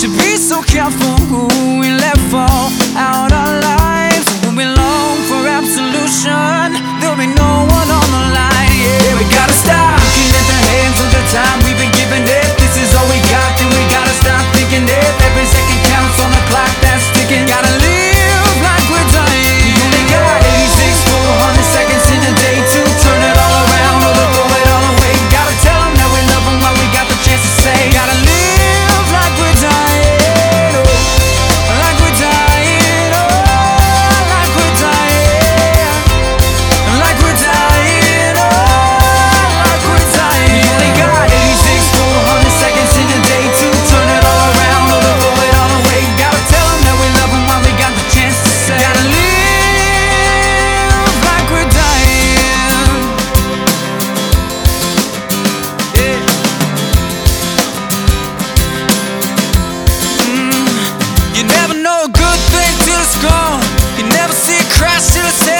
should be so careful who we let fall out our lives. When we long for absolution, there'll be no one on the line. Yeah, we gotta stop looking at the hands of the time we've been given. If this is all we got, then we gotta stop thinking. If every second counts on the clock that's ticking, gotta live like we're dying. We only got 86 full 100 seconds in a day to turn it all around or to throw it all away. Gotta tell them that we love them while we got the chance to say, gotta live like we're dying, oh, like we're dying, oh, like we're dying, like we're dying, oh, like we're dying. We only got 86 full 100 seconds in a day to turn it all around or to throw it all away. Gotta tell them that we love them while we got the chance to say, gotta live like we're dying. Yeah. You never know a good thing till it's gone. You never see a crash till it's